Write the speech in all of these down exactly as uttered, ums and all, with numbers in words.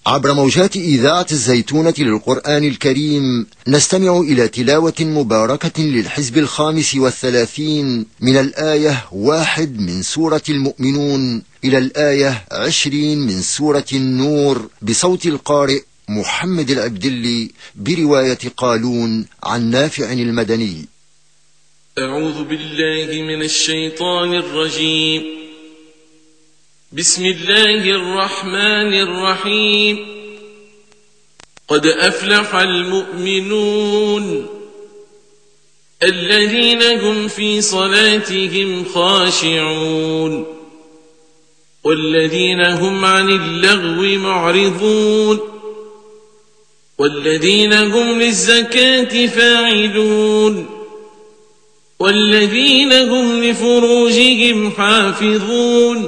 عبر موجات إذاعة الزيتونة للقرآن الكريم نستمع إلى تلاوة مباركة للحزب الخامس والثلاثين من الآية واحد من سورة المؤمنون إلى الآية عشرين من سورة النور بصوت القارئ محمد العبدلي برواية قالون عن نافع المدني. أعوذ بالله من الشيطان الرجيم. بسم الله الرحمن الرحيم. قد أفلح المؤمنون الذين هم في صلاتهم خاشعون والذين هم عن اللغو معرضون والذين هم للزكاة فاعلون والذين هم لفروجهم حافظون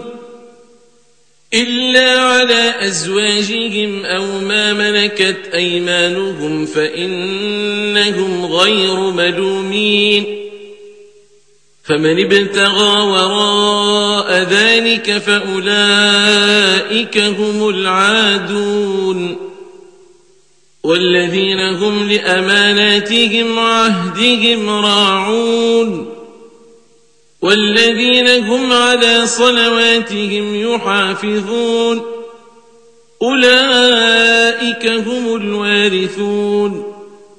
إلا على أزواجهم أو ما ملكت أيمانهم فإنهم غير ملومين. فمن ابتغى وراء ذلك فأولئك هم العادون والذين هم لأماناتهم وعهدهم راعون والذين هم على صلواتهم يحافظون أولئك هم الوارثون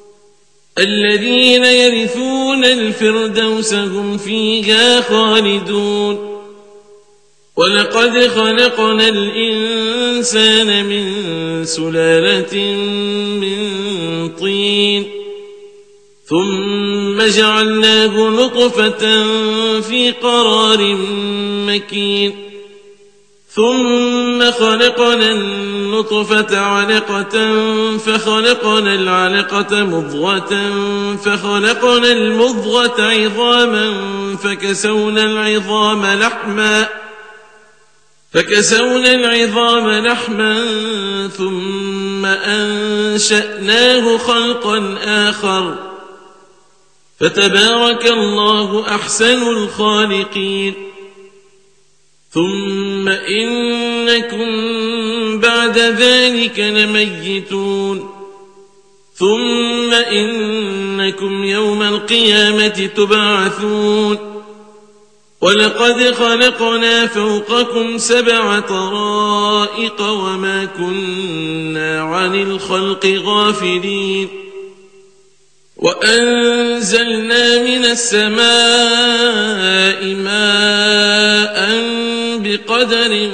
الذين يرثون الفردوس هم فيها خالدون. ولقد خلقنا الإنسان من سلالة من طين ثم جعلناه نطفة في قرار مكين ثم خلقنا النطفة علقة فخلقنا العلقة مضغة فخلقنا المضغة عظاما فكسونا العظام لحما فكسونا العظام لحما ثم أنشأناه خلقا آخر فتبارك الله أحسن الخالقين. ثم إنكم بعد ذلك لميتون ثم إنكم يوم القيامة تبعثون. ولقد خلقنا فوقكم سبع طرائق وما كنا عن الخلق غافلين. وأنزلنا من السماء ماء بقدر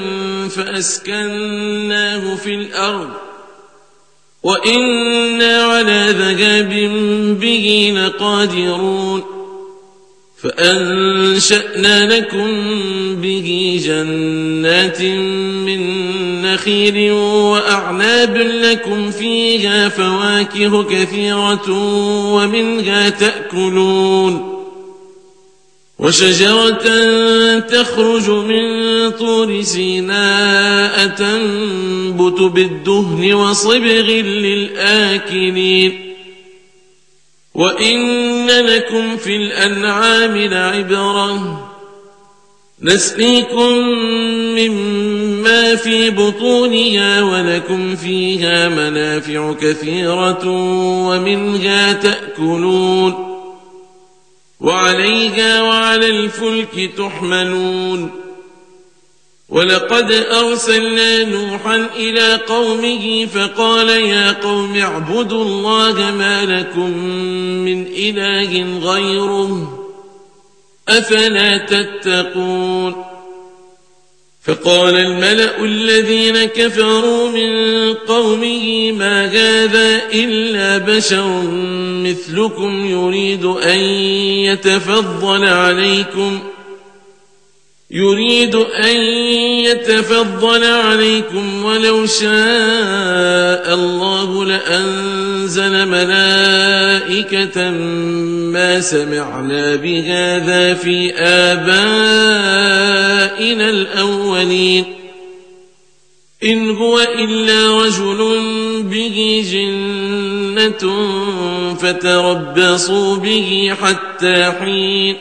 فأسكناه في الأرض وإنا على ذهاب به لقادرون. فأنشأنا لكم به جنات من نخيل وأعناب لكم فيها فواكه كثيرة ومنها تأكلون وشجرة تخرج من طور سيناء تنبت بالدهن وصبغ للآكلين. وإن لكم في الأنعام لعبرة نسقيكم مما في بطونها ولكم فيها منافع كثيرة ومنها تأكلون وعليها وعلى الفلك تحملون. ولقد أرسلنا نوحا إلى قومه فقال يا قوم اعبدوا الله ما لكم من إله غيره أفلا تتقون. فقال الملأ الذين كفروا من قومه ما هذا إلا بشر مثلكم يريد أن يتفضل عليكم يريد أن يتفضل عليكم ولو شاء الله لأنزل ملائكة ما سمعنا بهذا في آبائنا الأولين إن هو إلا رجل به جنة فتربصوا به حتى حين.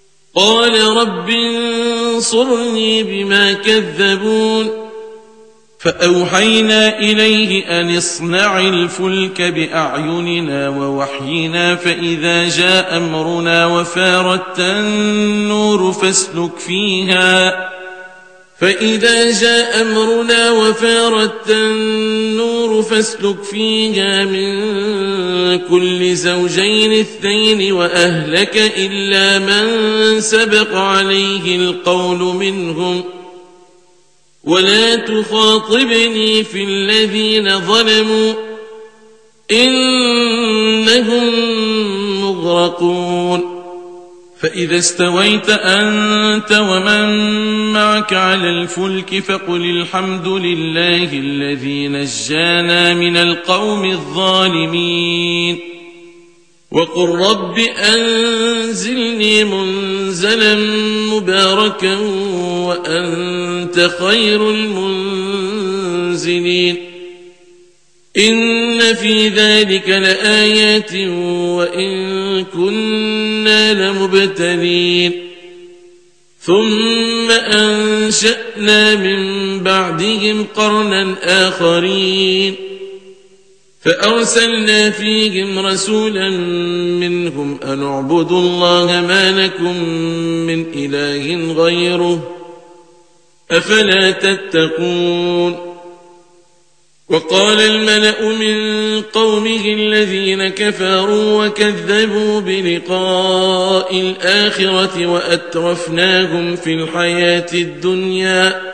قال رب انصرني بما كذبون فأوحينا إليه أن اصنع الفلك بأعيننا ووحينا فإذا جاء أمرنا وفارت النور فاسلك فيها فإذا جاء أمرنا وفارت النور فاسلك فيها من كل زوجين اثنين وأهلك إلا من سبق عليه القول منهم ولا تخاطبني في الذين ظلموا إنهم مغرقون فإذا استويت أنت ومن معك على الفلك فقل الحمد لله الذي نجانا من القوم الظالمين وقل رب أنزلني منزلا مباركا وأنت خير المنزلين إن في ذلك لآيات وإن كنا لمبتلين ثم أنشأنا من بعدهم قرنا آخرين فأرسلنا فيهم رسولا منهم أن اعبدوا الله ما لكم من إله غيره أفلا تتقون وقال الملأ من قومه الذين كفروا وكذبوا بلقاء الآخرة وأترفناهم في الحياة الدنيا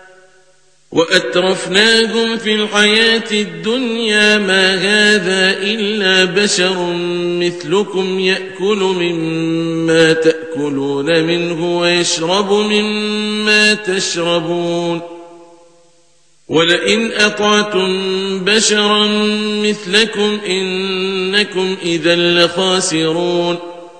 وأترفناهم في الحياة الدنيا ما هذا إلا بشر مثلكم يأكل مما تأكلون منه ويشرب مما تشربون ولئن أطعتم بشرا مثلكم إنكم إذا لخاسرون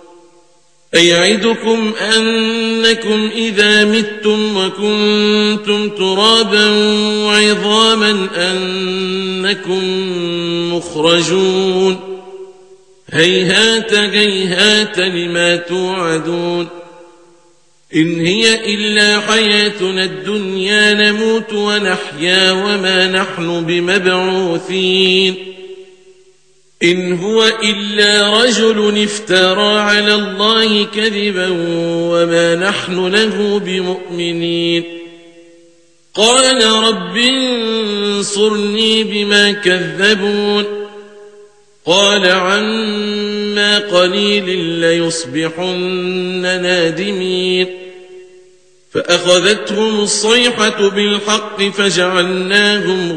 أيعدكم أنكم إذا متم وكنتم ترابا وعظاما أنكم مخرجون هيهات هيهات لما توعدون إن هي إلا حياتنا الدنيا نموت ونحيا وما نحن بمبعوثين إن هو إلا رجل افترى على الله كذبا وما نحن له بمؤمنين قال رب انصرني بما كذبون قال عما قليل ليصبحن نادمين فأخذتهم الصيحة بالحق فجعلناهم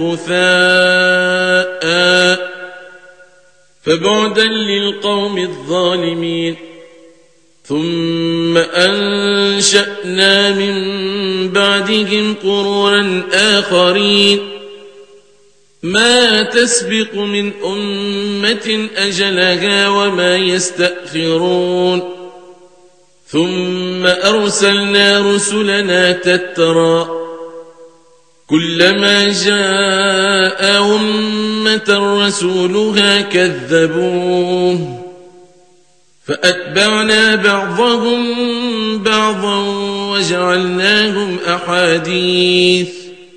غثاء فبعدا للقوم الظالمين ثم أنشأنا من بعدهم قرونا آخرين ما تسبق من أمة أجلها وما يستأخرون ثم أرسلنا رسلنا تترى كلما جاء أمة رسولها كذبوه فأتبعنا بعضهم بعضا وجعلناهم أحاديث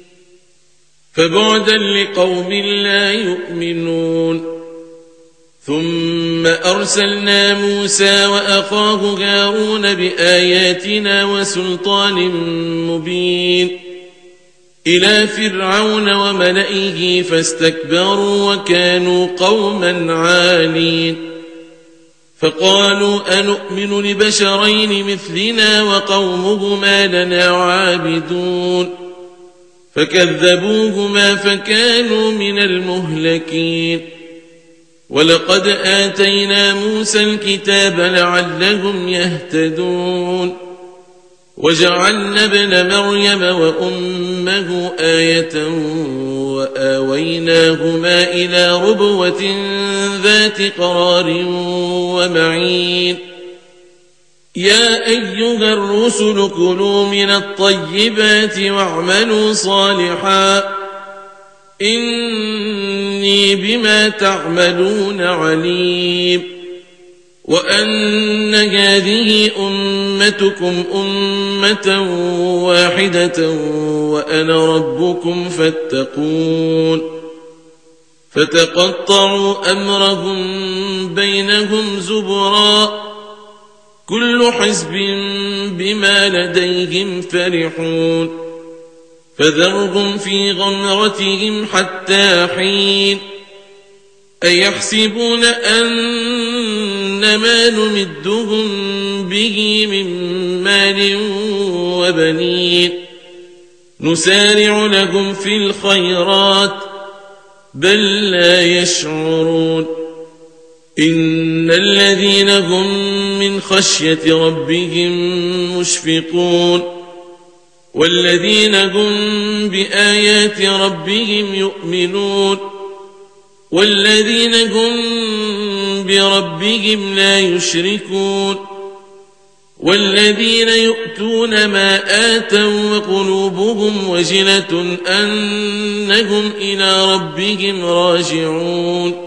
فبعدا لقوم لا يؤمنون ثم أرسلنا موسى وأخاه هارون بآياتنا وسلطان مبين إلى فرعون وملئه فاستكبروا وكانوا قوما عالين فقالوا أنؤمن لبشرين مثلنا وقومهما لنا عابدون فكذبوهما فكانوا من المهلكين ولقد آتينا موسى الكتاب لعلهم يهتدون وجعلنا ابن مريم وأمه آية وآويناهما إلى ربوة ذات قرار ومعين يا أيها الرسل كلوا من الطيبات واعملوا صالحا إني بما تعملون عليم وأن هذه أمتكم أمة واحدة وأنا ربكم فاتقون فتقطعوا أمرهم بينهم زبرا كل حزب بما لديهم فرحون فذرهم في غمرتهم حتى حين أيحسبون أن ما نمدهم به من مال وبنين نسارع لهم في الخيرات بل لا يشعرون إن الذين هم من خشية ربهم مشفقون والذين هم بآيات ربهم يؤمنون والذين هم بربهم لا يشركون والذين يؤتون ما آتوا وقلوبهم وجلة أنهم إلى ربهم راجعون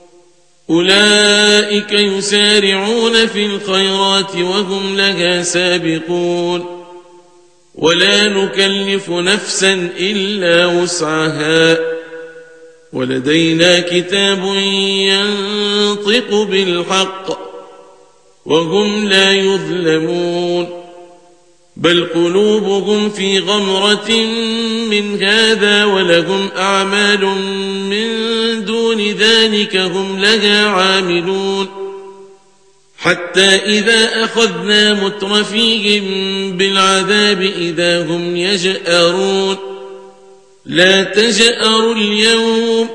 أولئك يسارعون في الخيرات وهم لها سابقون ولا نكلف نفسا إلا وسعها ولدينا كتاب ينطق بالحق وهم لا يظلمون بل قلوبهم في غمرة من هذا ولهم أعمال من دون ذلك هم لها عاملون حتى إذا أخذنا مترفيهم بالعذاب إذا هم يجأرون لا تجأروا اليوم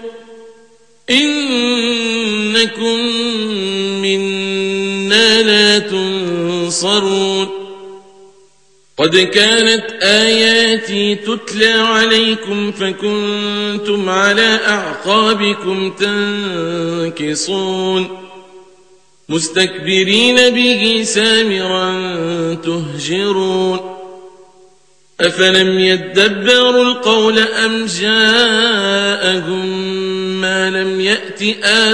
إنكم منا لا تنصرون قد كانت آياتي تتلى عليكم فكنتم على أعقابكم تنكصون مستكبرين به سامرا تهجرون أفلم يدبروا القول أم جاءهم ما لم يأت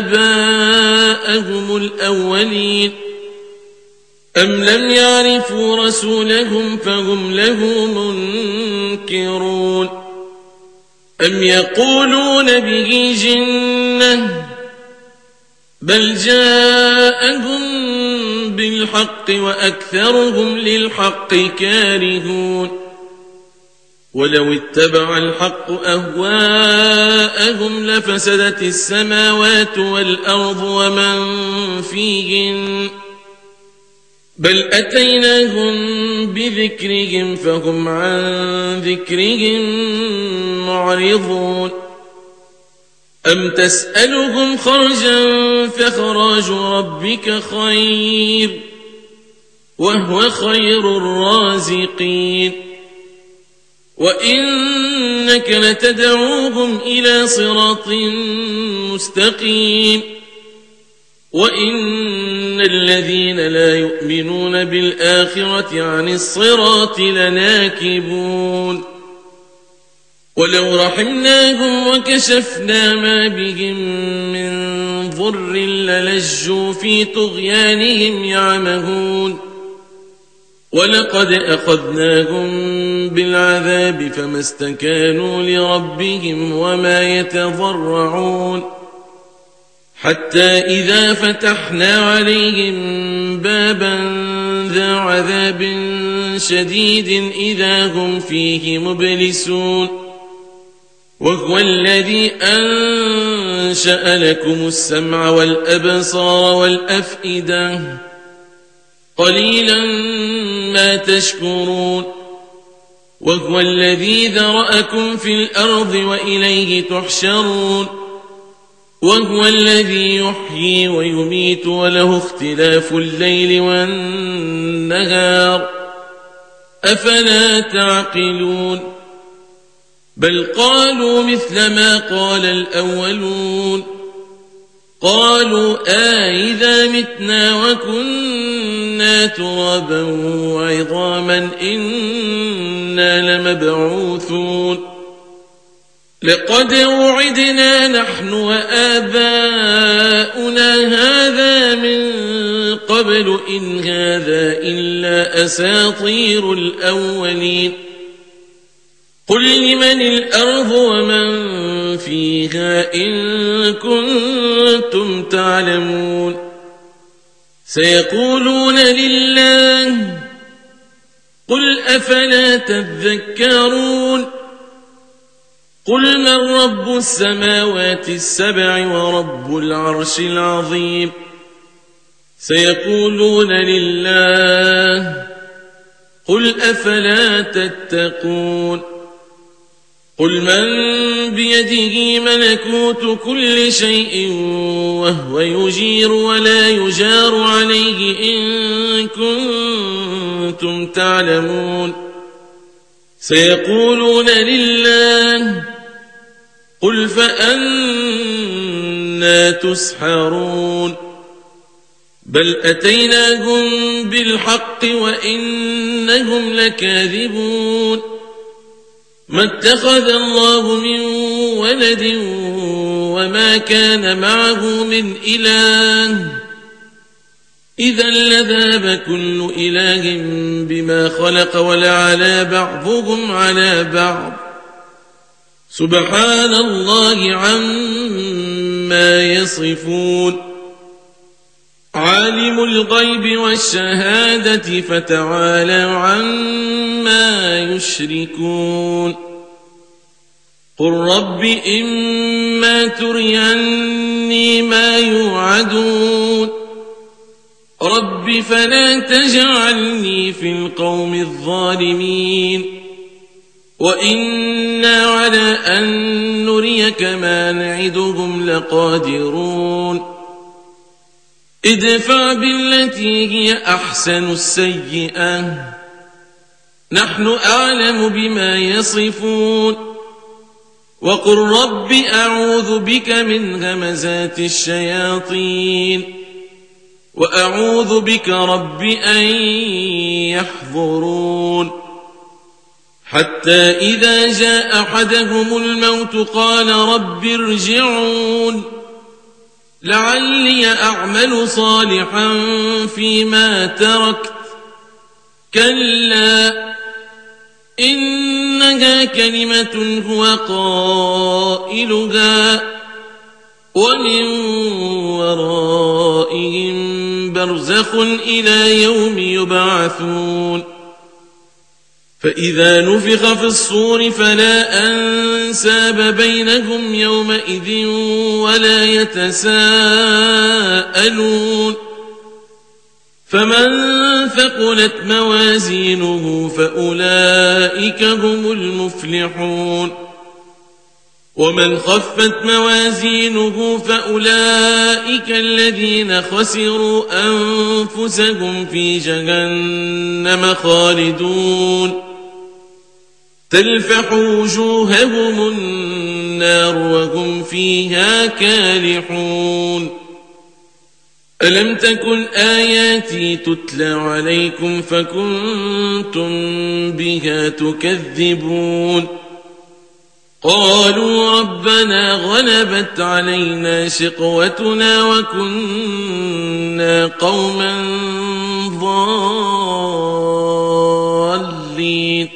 آباءهم الأولين أم لم يعرفوا رسولهم فهم له منكرون أم يقولون به جنة بل جاءهم بالحق وأكثرهم للحق كارهون ولو اتبع الحق أهواءهم لفسدت السماوات والأرض ومن فيهن بل أتيناهم بذكرهم فهم عن ذكرهم معرضون أم تسألهم خرجا فخراج ربك خير وهو خير الرازقين وإنك لتدعوهم إلى صراط مستقيم وإن الذين لا يؤمنون بالآخرة عن الصراط لناكبون ولو رحمناهم وكشفنا ما بهم من ضر للجوا في طغيانهم يعمهون ولقد أخذناهم بالعذاب فما استكانوا لربهم وما يتضرعون حتى إذا فتحنا عليهم بابا ذا عذاب شديد إذا هم فيه مبلسون وهو الذي أنشأ لكم السمع والأبصار والأفئدة قليلا ما تشكرون وهو الذي ذرأكم في الأرض وإليه تحشرون وهو الذي يحيي ويميت وله اختلاف الليل والنهار أفلا تعقلون بل قالوا مثل ما قال الأولون قالوا آئذا متنا وكنا ترابا وعظاما إنا لمبعوثون لقد وعدنا نحن وآباؤنا هذا من قبل إن هذا إلا أساطير الأولين قل لمن الأرض ومن فيها إن كنتم تعلمون سيقولون لله قل أفلا تذكرون قل من رب السماوات السبع ورب العرش العظيم سيقولون لله قل أفلا تتقون قل من بيده ملكوت كل شيء وهو يجير ولا يجار عليه إن كنتم تعلمون سيقولون لله قل فأنى تسحرون بل أتيناهم بالحق وإنهم لكاذبون ما اتخذ الله من ولد وما كان معه من إله إذا لذهب كل إله بما خلق ولعلى بعضهم على بعض سبحان الله عما يصفون عالم الغيب والشهادة فتعالى عما يشركون قل رب إما تريني ما يوعدون رب فلا تجعلني في القوم الظالمين وإنا على أن نريك ما نعدهم لقادرون ادفع بالتي هي أحسن السيئة نحن أعلم بما يصفون وقل رب أعوذ بك من همزات الشياطين وأعوذ بك رب أن يحضرون حتى إذا جاء أحدهم الموت قال رب ارجعون لعلي أعمل صالحا فيما تركت كلا إنها كلمة هو قائلها ومن ورائهم برزخ إلى يوم يبعثون فإذا نفخ في الصور فلا أنساب بينهم يومئذ ولا يتساءلون فمن ثقلت موازينه فأولئك هم المفلحون ومن خفت موازينه فأولئك الذين خسروا أنفسهم في جهنم خالدون تلفح وجوههم النار وهم فيها كالحون ألم تكن آياتي تتلى عليكم فكنتم بها تكذبون قالوا ربنا غلبت علينا شقوتنا وكنا قوما ضالين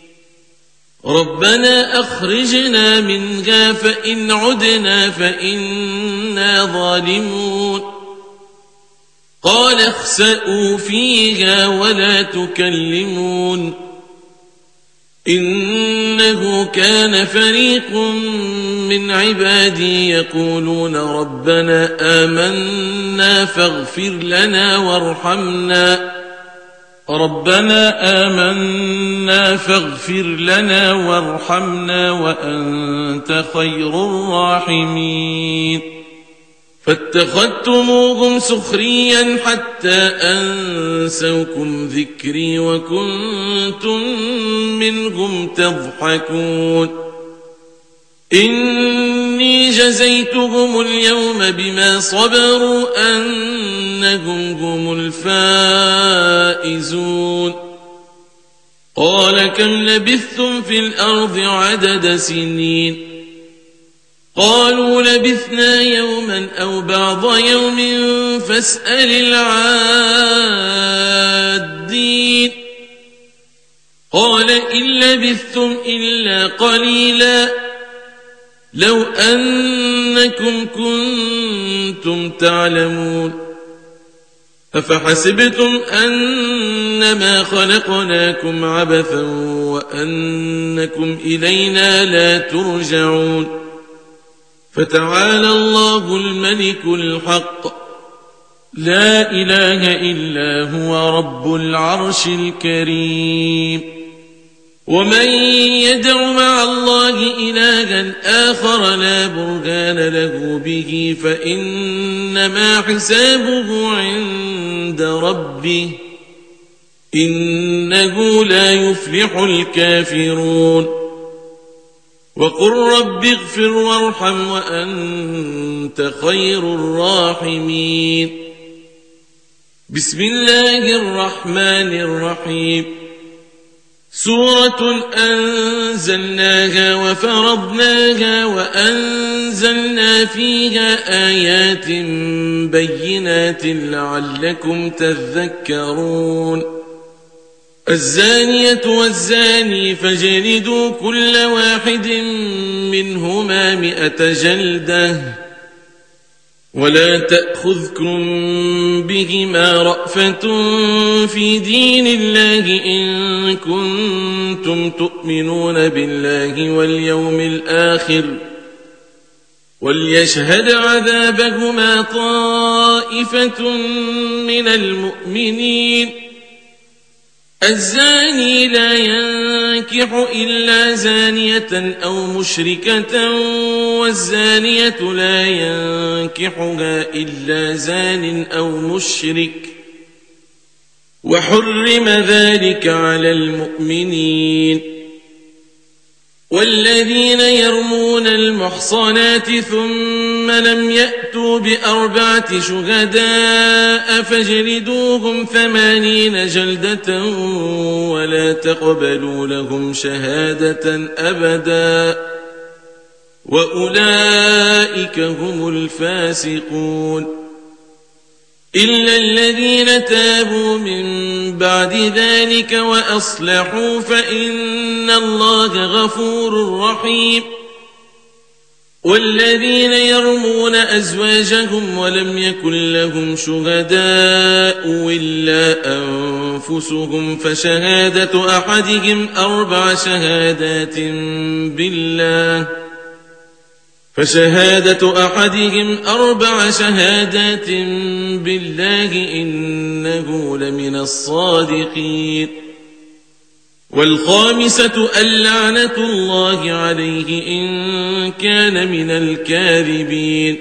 ربنا أخرجنا منها فإن عدنا فإنا ظالمون قال اخسئوا فيها ولا تكلمون إنه كان فريق من عبادي يقولون ربنا آمنا فاغفر لنا وارحمنا ربنا آمنا فاغفر لنا وارحمنا وأنت خير الراحمين فاتخذتموهم سخريا حتى أنسوكم ذكري وكنتم منهم تضحكون إني جزيتهم اليوم بما صبروا أنهم هم الفائزون قال كم لبثتم في الأرض عدد سنين قالوا لبثنا يوما أو بعض يوم فاسأل العادين قال إن لبثتم إلا قليلا لو أنكم كنتم تعلمون أفحسبتم أنما خلقناكم عبثا وأنكم إلينا لا ترجعون فتعالى الله الملك الحق لا إله إلا هو رب العرش الكريم ومن يدع مع الله إلها آخر لا برهان له به فإنما حسابه عند ربه إنه لا يفلح الكافرون وقل رب اغفر وارحم وأنت خير الراحمين بسم الله الرحمن الرحيم سورة أنزلناها وفرضناها وأنزلنا فيها آيات بينات لعلكم تذكرون الزانية والزاني فجلدوا كل واحد منهما مئة جلدة ولا تأخذكم بهما رأفة في دين الله إن كنتم تؤمنون بالله واليوم الآخر وليشهد عذابهما طائفة من المؤمنين الزاني لا ينكح إلا زانية أو مشركة والزانية لا ينكحها إلا زان أو مشرك وحرم ذلك على المؤمنين والذين يرمون المحصنات ثم لم يأتوا بأربعة شهداء فاجلدوهم ثمانين جلدة ولا تقبلوا لهم شهادة أبدا وأولئك هم الفاسقون إلا الذين تابوا من بعد ذلك وأصلحوا فإن الله غفور رحيم والذين يرمون أزواجهم ولم يكن لهم شهداء إلا أنفسهم فشهادة أحدهم أربع شهادات بالله فشهادة أحدهم أربع شهادات بالله إنه لمن الصادقين والخامسة اللعنة الله عليه إن كان من الكاذبين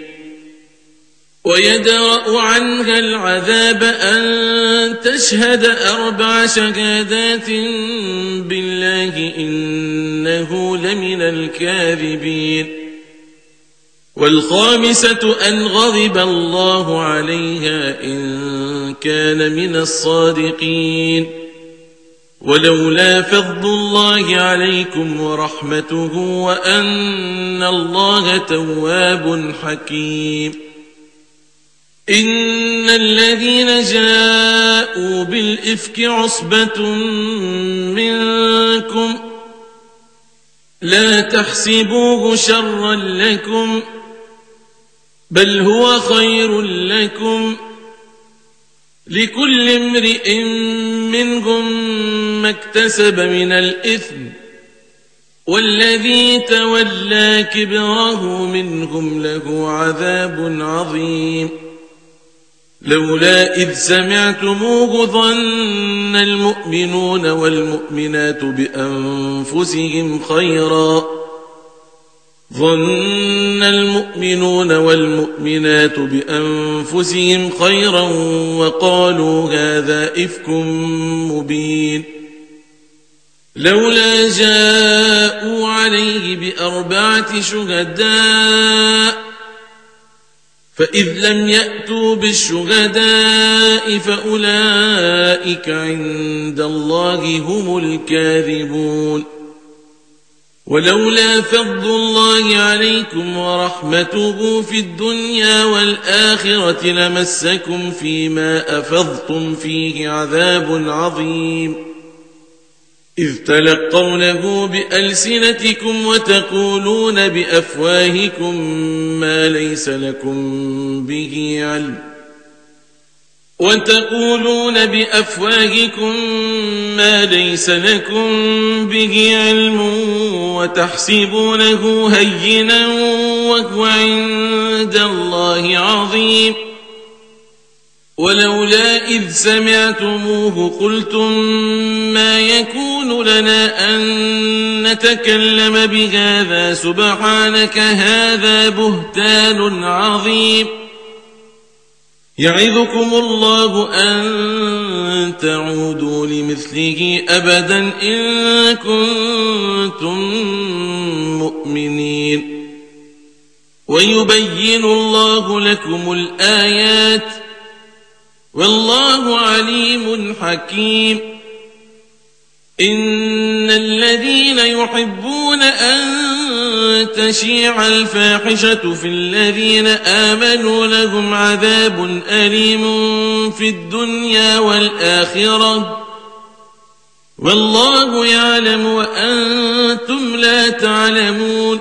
ويدرأ عنها العذاب أن تشهد أربع شهادات بالله إنه لمن الكاذبين والخامسة أن غضب الله عليها إن كان من الصادقين ولولا فضل الله عليكم ورحمته وأن الله تواب حكيم إن الذين جاءوا بالإفك عصبة منكم لا تحسبوه شرا لكم بل هو خير لكم لكل امرئ منهم ما اكتسب من الإثم والذي تولى كبره منهم له عذاب عظيم لولا إذ سمعتموه ظن المؤمنون والمؤمنات بأنفسهم خيرا ظن المؤمنون والمؤمنات بأنفسهم خيرا وقالوا هذا إفك مبين لولا جاءوا عليه بأربعة شهداء فإذ لم يأتوا بالشهداء فأولئك عند الله هم الكاذبون ولولا فضل الله عليكم ورحمته في الدنيا والآخرة لمسكم فيما أفضتم فيه عذاب عظيم إذ تلقونه بألسنتكم وتقولون بأفواهكم ما ليس لكم به علم وتقولون بأفواهكم ما ليس لكم به علم وتحسبونه هينا وهو عند الله عظيم ولولا إذ سمعتموه قلتم ما يكون لنا أن نتكلم بهذا سبحانك هذا بهتان عظيم يعظكم الله أن تعودوا لمثله أبدا إن كنتم مؤمنين ويبين الله لكم الآيات والله عليم حكيم إن الذين يحبون أن تشيع الفاحشة في الذين آمنوا لهم عذاب أليم في الدنيا والآخرة والله يعلم وأنتم لا تعلمون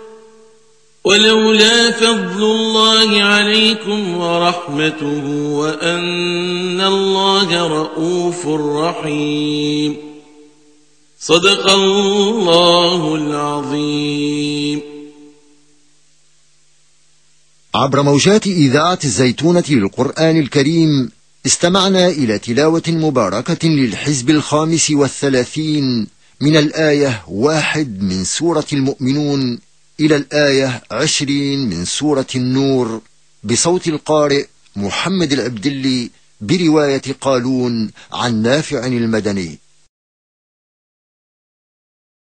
ولولا فضل الله عليكم ورحمته وأن الله رؤوف رحيم صدق الله العظيم. عبر موجات إذاعة الزيتونة للقرآن الكريم استمعنا إلى تلاوة مباركة للحزب الخامس والثلاثين من الآية واحد من سورة المؤمنون إلى الآية عشرين من سورة النور بصوت القارئ محمد العبدلي برواية قالون عن نافع المدني.